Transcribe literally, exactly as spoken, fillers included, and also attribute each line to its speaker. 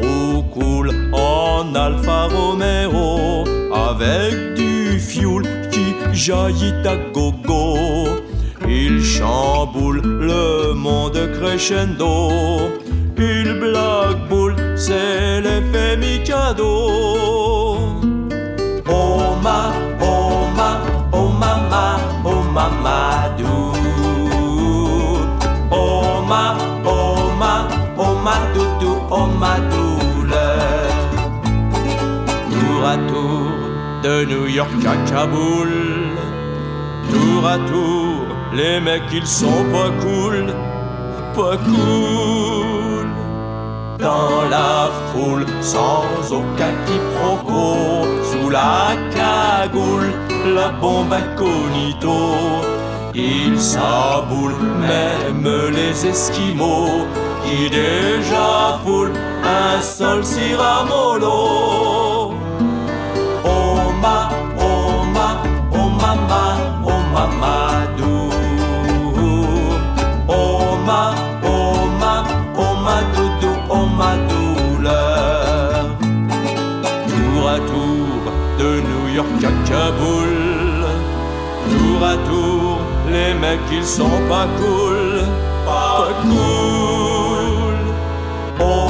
Speaker 1: trou coule en Alfa Romeo, avec du fioul qui jaillit à gogo. Il chamboule le monde crescendo. Il black bull, c'est l'effet Mikado. Oh ma, oh ma, oh mama, oh mamadou. Oh ma, oh ma, oh ma doudou, oh ma douleur. Tour à tour, de New York à Kaboul. Tour à tour, les mecs ils sont pas cool, pas cool. Dans la foule, sans aucun quiproquo, sous la cagoule, la bombe incognito. Ils s'aboulent, même les esquimaux, qui déjà foulent un sol ciramolo. Oh ma, oh ma, oh mama, oh mamadou. Oh ma, oh ma, oh ma doudou, oh ma douleur. Tour à tour, de New York à Kaboul. Tour à tour, les mecs ils sont pas cool, pas cool. Oh